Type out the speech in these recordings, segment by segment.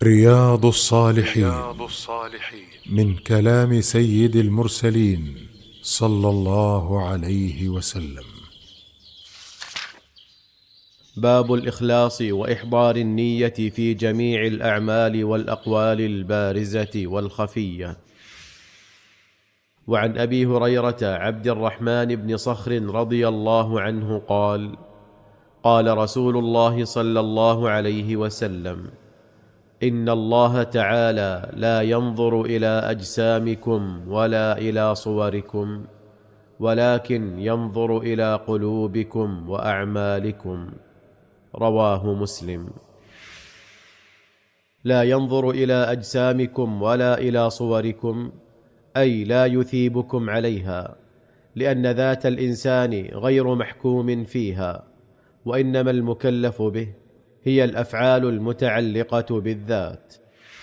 رياض الصالحين من كلام سيد المرسلين صلى الله عليه وسلم. باب الإخلاص وإحضار النية في جميع الأعمال والأقوال البارزة والخفية. وعن أبي هريرة عبد الرحمن بن صخر رضي الله عنه قال: قال رسول الله صلى الله عليه وسلم: إن الله تعالى لا ينظر إلى أجسامكم ولا إلى صوركم، ولكن ينظر إلى قلوبكم وأعمالكم. رواه مسلم. لا ينظر إلى أجسامكم ولا إلى صوركم، أي لا يثيبكم عليها، لأن ذات الإنسان غير محكوم فيها، وإنما المكلف به هي الأفعال المتعلقة بالذات.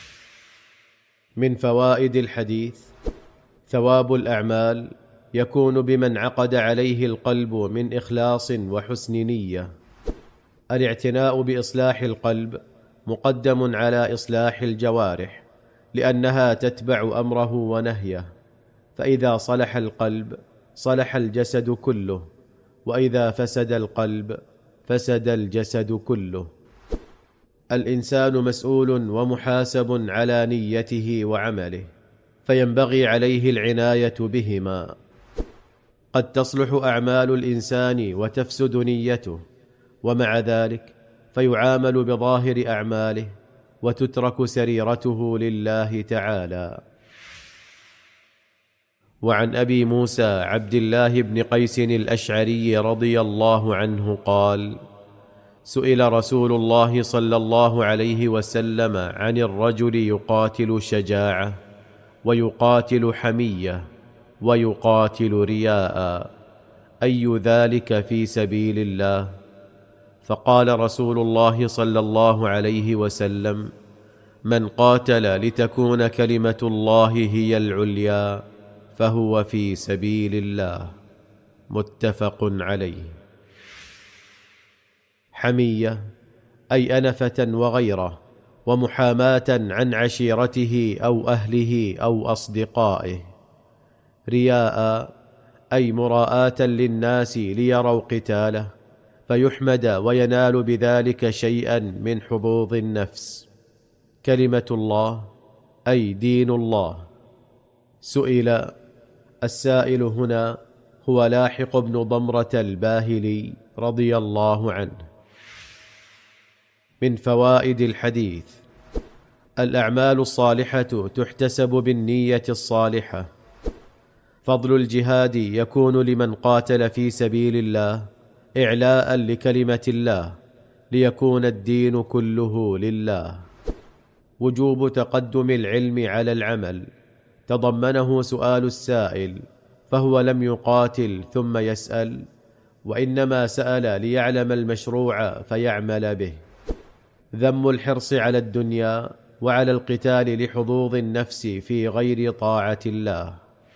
من فوائد الحديث: ثواب الأعمال يكون بمن عقد عليه القلب من إخلاص وحسن نية. الاعتناء بإصلاح القلب مقدم على إصلاح الجوارح، لأنها تتبع أمره ونهيه، فإذا صلح القلب صلح الجسد كله، وإذا فسد القلب فسد الجسد كله. الإنسان مسؤول ومحاسب على نيته وعمله، فينبغي عليه العناية بهما. قد تصلح أعمال الإنسان وتفسد نيته، ومع ذلك فيعامل بظاهر أعماله وتترك سريرته لله تعالى. وعن أبي موسى عبد الله بن قيس الأشعري رضي الله عنه قال: سئل رسول الله صلى الله عليه وسلم عن الرجل يقاتل شجاعة ويقاتل حمية ويقاتل رياء، أي ذلك في سبيل الله؟ فقال رسول الله صلى الله عليه وسلم: من قاتل لتكون كلمة الله هي العليا فهو في سبيل الله. متفق عليه. حمية أي أنفة وغيره، ومحاماة عن عشيرته أو أهله أو أصدقائه. رياء أي مراءة للناس ليروا قتاله، فيحمد وينال بذلك شيئا من حظوظ النفس. كلمة الله أي دين الله. سئل السائل هنا هو لاحق بن ضمرة الباهلي رضي الله عنه. من فوائد الحديث: الأعمال الصالحة تحتسب بالنية الصالحة. فضل الجهاد يكون لمن قاتل في سبيل الله إعلاء لكلمة الله، ليكون الدين كله لله. وجوب تقدم العلم على العمل تضمنه سؤال السائل، فهو لم يقاتل ثم يسأل، وإنما سأل ليعلم المشروع فيعمل به. ذم الحرص على الدنيا وعلى القتال لحظوظ النفس في غير طاعة الله.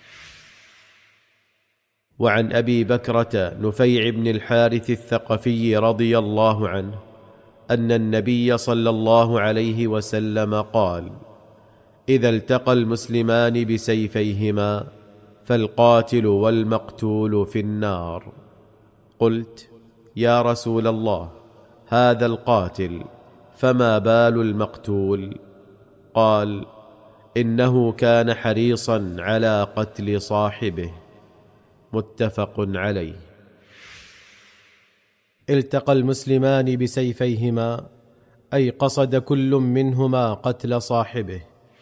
وعن أبي بكرة نفيع بن الحارث الثقفي رضي الله عنه أن النبي صلى الله عليه وسلم قال: إذا التقى المسلمان بسيفيهما فالقاتل والمقتول في النار. قلت: يا رسول الله، هذا القاتل، فما بال المقتول؟ قال: إنه كان حريصا على قتل صاحبه. متفق عليه. التقى المسلمان بسيفيهما أي قصد كل منهما قتل صاحبه.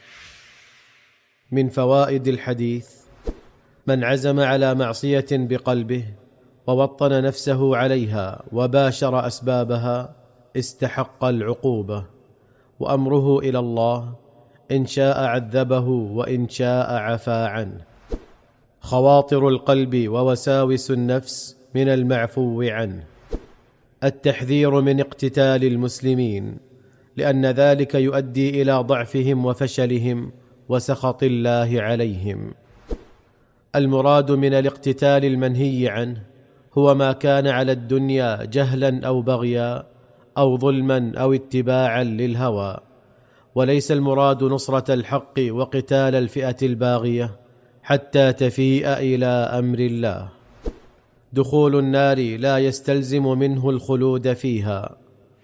من فوائد الحديث: من عزم على معصية بقلبه ووطن نفسه عليها وباشر أسبابها استحق العقوبة، وأمره إلى الله، إن شاء عذبه وإن شاء عفا عنه. خواطر القلب ووساوس النفس من المعفو عنه. التحذير من اقتتال المسلمين، لأن ذلك يؤدي إلى ضعفهم وفشلهم وسخط الله عليهم. المراد من الاقتتال المنهي عنه هو ما كان على الدنيا جهلا أو بغيا أو ظلما أو اتباعا للهوى، وليس المراد نصرة الحق وقتال الفئة الباغية حتى تفيء إلى أمر الله. دخول النار لا يستلزم منه الخلود فيها.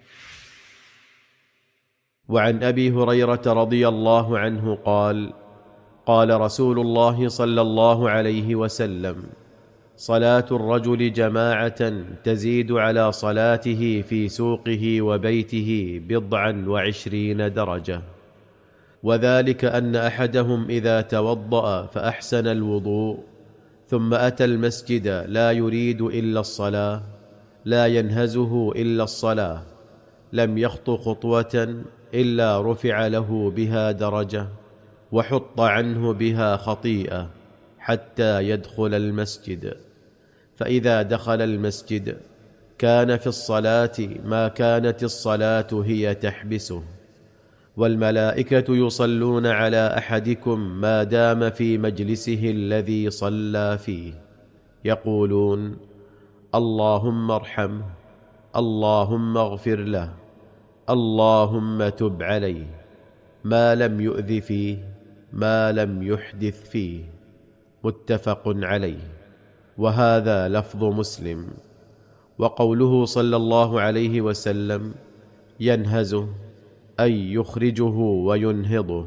وعن أبي هريرة رضي الله عنه قال: قال رسول الله صلى الله عليه وسلم: صلاة الرجل جماعة تزيد على صلاته في سوقه وبيته 27 درجة، وذلك أن أحدهم إذا توضأ فأحسن الوضوء ثم أتى المسجد لا يريد إلا الصلاة، لا ينهزه إلا الصلاة، لم يخط خطوة إلا رفع له بها درجة وحط عنه بها خطيئة حتى يدخل المسجد. فإذا دخل المسجد كان في الصلاة ما كانت الصلاة هي تحبسه، والملائكة يصلون على أحدكم ما دام في مجلسه الذي صلى فيه، يقولون: اللهم ارحمه، اللهم اغفر له، اللهم تب عليه، ما لم يؤذ فيه، ما لم يحدث فيه. متفق عليه، وهذا لفظ مسلم. وقوله صلى الله عليه وسلم: ينهزه أي يخرجه وينهضه.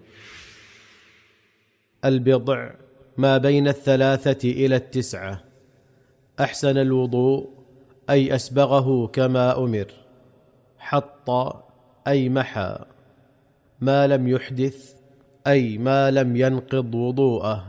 البضع ما بين 3 إلى 9. أحسن الوضوء أي أسبغه كما أمر. حط أي محى. ما لم يحدث أي ما لم ينقض وضوءه.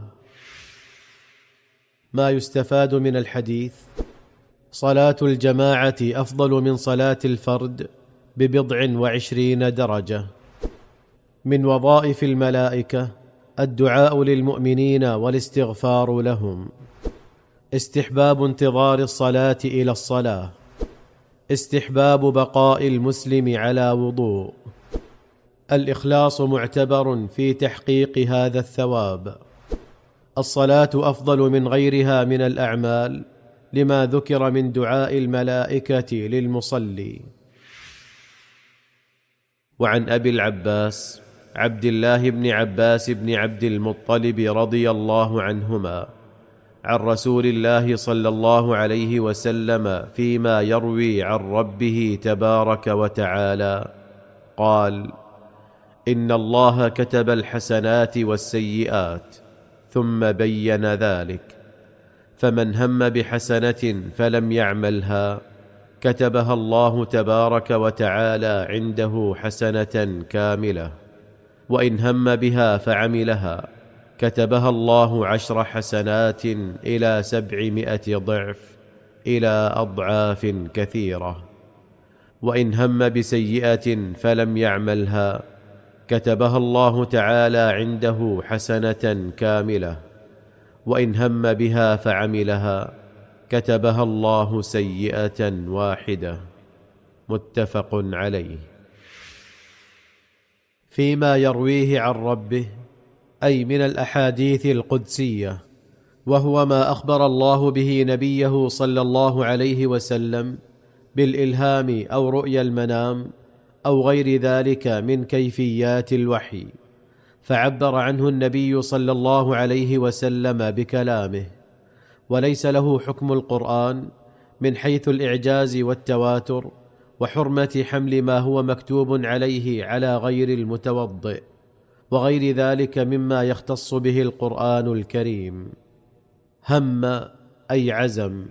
ما يستفاد من الحديث: صلاة الجماعة أفضل من صلاة الفرد 27 درجة. من وظائف الملائكة الدعاء للمؤمنين والاستغفار لهم. استحباب انتظار الصلاة إلى الصلاة. استحباب بقاء المسلم على وضوء. الإخلاص معتبر في تحقيق هذا الثواب. الصلاة أفضل من غيرها من الأعمال لما ذكر من دعاء الملائكة للمصلي. وعن أبي العباس عبد الله بن عباس بن عبد المطلب رضي الله عنهما عن رسول الله صلى الله عليه وسلم فيما يروي عن ربه تبارك وتعالى قال: إن الله كتب الحسنات والسيئات ثم بين ذلك، فمن هم بحسنة فلم يعملها كتبها الله تبارك وتعالى عنده حسنة كاملة، وإن هم بها فعملها كتبها الله 10 حسنات إلى 700 ضعف إلى أضعاف كثيرة، وإن هم بسيئة فلم يعملها كتبها الله تعالى عنده حسنة كاملة، وإن هم بها فعملها كتبها الله سيئة واحدة. متفق عليه. فيما يرويه عن ربه أي من الأحاديث القدسية، وهو ما أخبر الله به نبيه صلى الله عليه وسلم بالإلهام أو رؤيا المنام أو غير ذلك من كيفيات الوحي، فعبر عنه النبي صلى الله عليه وسلم بكلامه، وليس له حكم القرآن من حيث الإعجاز والتواتر وحرمة حمل ما هو مكتوب عليه على غير المتوضئ وغير ذلك مما يختص به القرآن الكريم. هم أي عزم.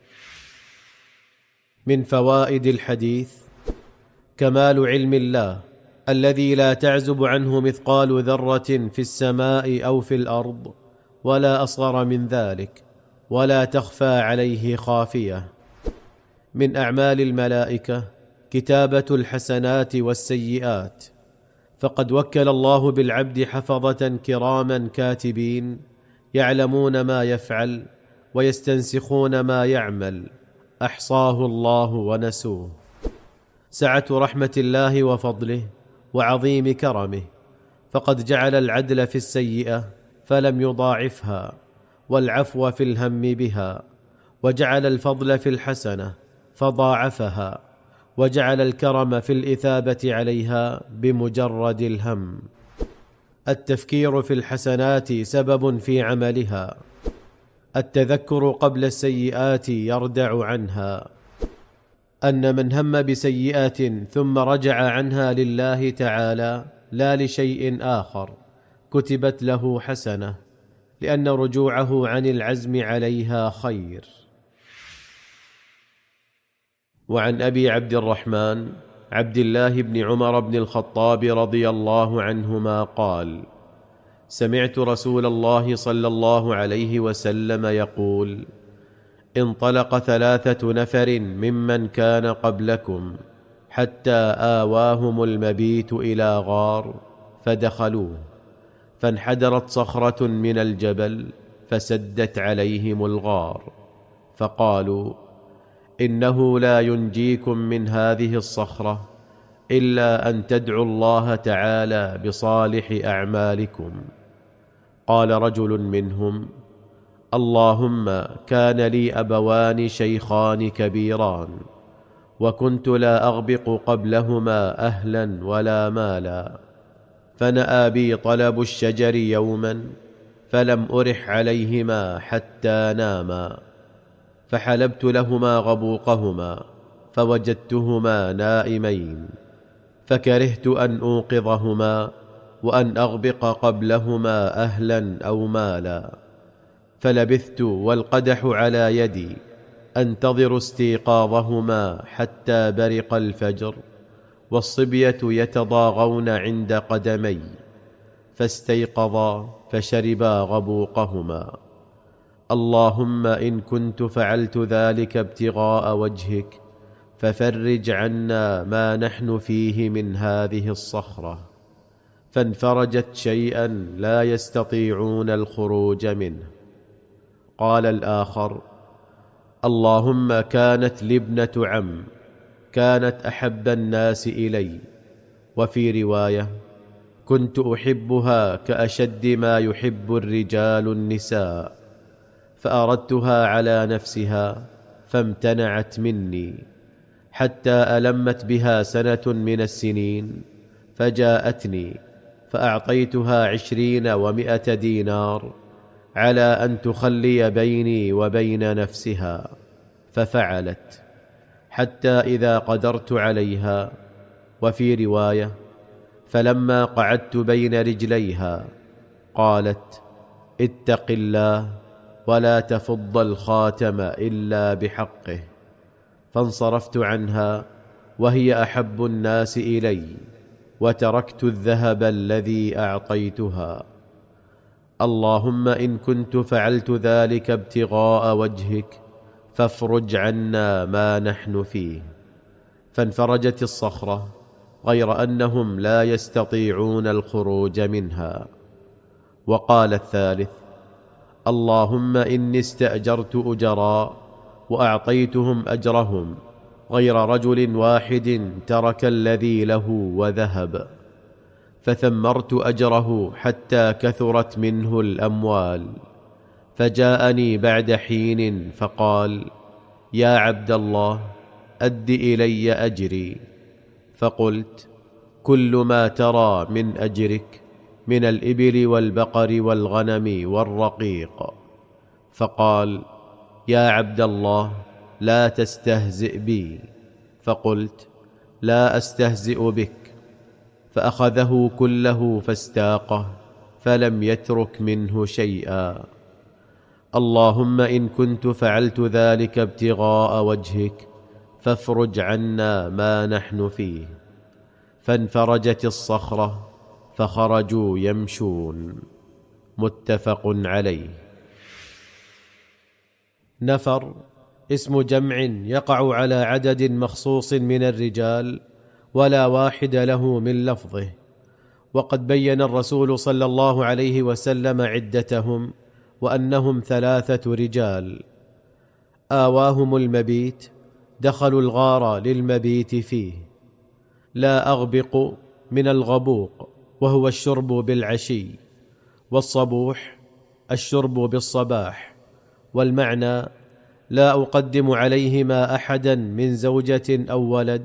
من فوائد الحديث: كمال علم الله الذي لا تعزب عنه مثقال ذرة في السماء أو في الأرض ولا أصغر من ذلك، ولا تخفى عليه خافية. من أعمال الملائكة كتابة الحسنات والسيئات، فقد وكل الله بالعبد حفظة كراما كاتبين يعلمون ما يفعل ويستنسخون ما يعمل، أحصاه الله ونسوه. سعة رحمة الله وفضله وعظيم كرمه، فقد جعل العدل في السيئة فلم يضاعفها، والعفو في الهم بها، وجعل الفضل في الحسنة فضاعفها، وجعل الكرم في الإثابة عليها بمجرد الهم. التفكير في الحسنات سبب في عملها. التذكر قبل السيئات يردع عنها. أن من هم بسيئة ثم رجع عنها لله تعالى لا لشيء آخر كتبت له حسنة، لأن رجوعه عن العزم عليها خير. وعن أبي عبد الرحمن عبد الله بن عمر بن الخطاب رضي الله عنهما قال: سمعت رسول الله صلى الله عليه وسلم يقول: انطلق 3 نفر ممن كان قبلكم حتى آواهم المبيت إلى غار فدخلوه، فانحدرت صخرة من الجبل فسدت عليهم الغار، فقالوا: إنه لا ينجيكم من هذه الصخرة إلا أن تدعوا الله تعالى بصالح أعمالكم. قال رجل منهم: اللهم كان لي أبوان شيخان كبيران، وكنت لا أغبق قبلهما أهلا ولا مالا، فنأى بي طلب الشجر يوما فلم أرح عليهما حتى ناما، فحلبت لهما غبوقهما فوجدتهما نائمين، فكرهت أن أوقظهما وأن أغبق قبلهما أهلا أو مالا، فلبثت والقدح على يدي أنتظر استيقاظهما حتى برق الفجر والصبية يتضاغون عند قدمي، فاستيقظا فشربا غبوقهما. اللهم إن كنت فعلت ذلك ابتغاء وجهك ففرج عنا ما نحن فيه من هذه الصخرة، فانفرجت شيئا لا يستطيعون الخروج منه. قال الآخر: اللهم كانت لي ابنة عم كانت أحب الناس إلي، وفي رواية: كنت أحبها كأشد ما يحب الرجال النساء، فأردتها على نفسها فامتنعت مني، حتى ألمت بها 1 من السنين، فجاءتني فأعطيتها 20 و100 دينار على أن تخلي بيني وبين نفسها، ففعلت، حتى إذا قدرت عليها، وفي رواية: فلما قعدت بين رجليها قالت: اتق الله ولا تفض الخاتم إلا بحقه، فانصرفت عنها وهي أحب الناس إلي، وتركت الذهب الذي أعطيتها. اللهم إن كنت فعلت ذلك ابتغاء وجهك فافرج عنا ما نحن فيه. فانفرجت الصخرة، غير أنهم لا يستطيعون الخروج منها. وقال الثالث: اللهم إني استأجرت أجراء وأعطيتهم أجرهم، غير رجل واحد ترك الذي له وذهب، فثمرت أجره حتى كثرت منه الأموال، فجاءني بعد حين فقال: يا عبد الله أد إلي أجري. فقلت: كل ما ترى من أجرك من الإبل والبقر والغنم والرقيق. فقال: يا عبد الله لا تستهزئ بي. فقلت: لا أستهزئ بك. فأخذه كله فاستاقه، فلم يترك منه شيئا. اللهم إن كنت فعلت ذلك ابتغاء وجهك فافرج عنا ما نحن فيه. فانفرجت الصخرة فخرجوا يمشون. متفق عليه. نفر اسم جمع يقع على عدد مخصوص من الرجال ولا واحد له من لفظه، وقد بين الرسول صلى الله عليه وسلم عدتهم وأنهم 3 رجال. آواهم المبيت، دخلوا الغار للمبيت فيه. لا أغبق من الغبوق وهو الشرب بالعشي، والصبوح الشرب بالصباح، والمعنى: لا أقدم عليهما أحدا من زوجة أو ولد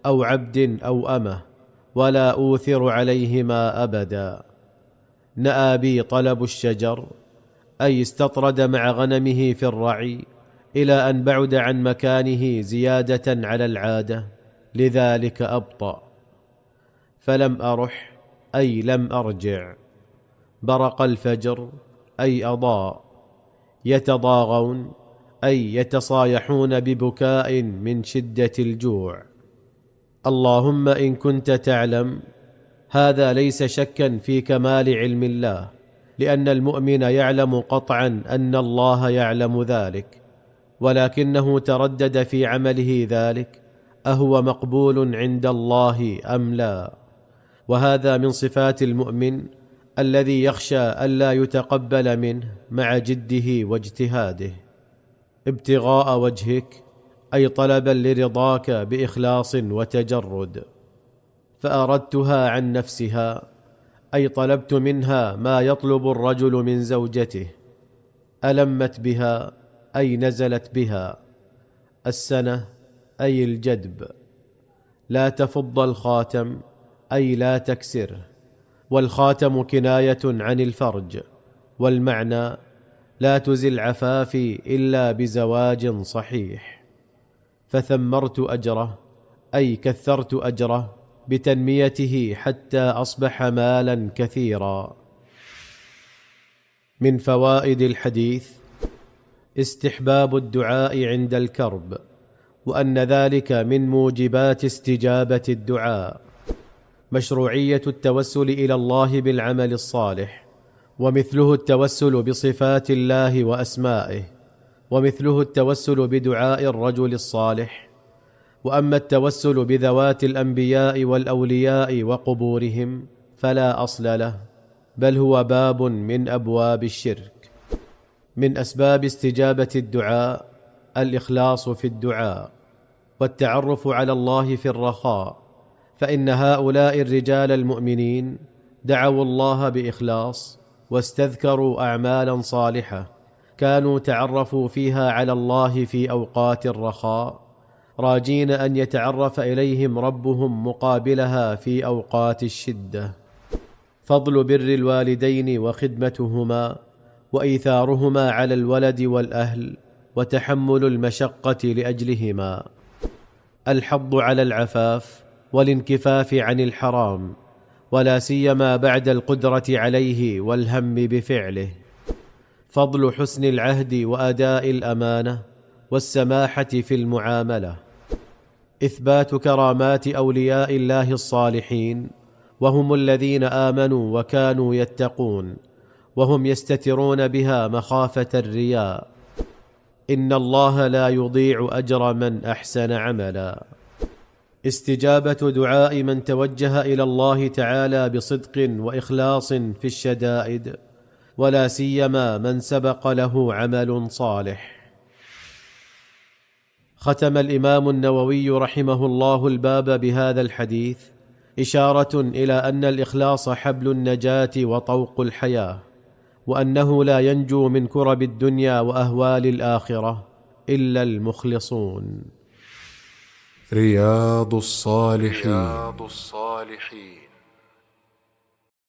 أو عبد أو أمة، ولا أوثر عليهما أبدا. نأى بي طلب الشجر، أي استطرد مع غنمه في الرعي إلى أن بعد عن مكانه زيادة على العادة، لذلك أبطأ. فلم أرح، أي لم أرجع. برق الفجر، أي أضاء. يتضاغون، أي يتصايحون ببكاء من شدة الجوع. اللهم إن كنت تعلم، هذا ليس شكا في كمال علم الله، لأن المؤمن يعلم قطعا أن الله يعلم ذلك، ولكنه تردد في عمله ذلك أهو مقبول عند الله أم لا. وهذا من صفات المؤمن الذي يخشى ألا يتقبل منه مع جده واجتهاده. ابتغاء وجهك، أي طلبا لرضاك بإخلاص وتجرد. فأردتها عن نفسها، أي طلبت منها ما يطلب الرجل من زوجته. ألمت بها، أي نزلت بها. السنة، أي الجدب. لا تفض الخاتم، أي لا تكسره، والخاتم كناية عن الفرج، والمعنى لا تزل عفافي إلا بزواج صحيح. فثمرت أجره، أي كثرت أجره بتنميته حتى أصبح مالا كثيرا. من فوائد الحديث: استحباب الدعاء عند الكرب، وأن ذلك من موجبات استجابة الدعاء. مشروعية التوسل إلى الله بالعمل الصالح، ومثله التوسل بصفات الله وأسمائه، ومثله التوسل بدعاء الرجل الصالح. وأما التوسل بذوات الأنبياء والأولياء وقبورهم فلا أصل له، بل هو باب من أبواب الشرك. من أسباب استجابة الدعاء الإخلاص في الدعاء، والتعرف على الله في الرخاء، فإن هؤلاء الرجال المؤمنين دعوا الله بإخلاص، واستذكروا أعمالا صالحة كانوا تعرفوا فيها على الله في أوقات الرخاء، راجين أن يتعرف إليهم ربهم مقابلها في أوقات الشدة. فضل بر الوالدين وخدمتهما، وإيثارهما على الولد والأهل، وتحمل المشقة لأجلهما. الحض على العفاف والانكفاف عن الحرام، ولا سيما بعد القدرة عليه والهم بفعله. فضل حسن العهد وأداء الأمانة، والسماحة في المعاملة. إثبات كرامات أولياء الله الصالحين، وهم الذين آمنوا وكانوا يتقون، وهم يستترون بها مخافة الرياء. إن الله لا يضيع أجر من أحسن عملا. استجابة دعاء من توجه إلى الله تعالى بصدق وإخلاص في الشدائد، ولا سيما من سبق له عمل صالح. ختم الإمام النووي رحمه الله الباب بهذا الحديث إشارة إلى أن الإخلاص حبل النجاة وطوق الحياة، وأنه لا ينجو من كرب الدنيا وأهوال الآخرة إلا المخلصون. رياض الصالحين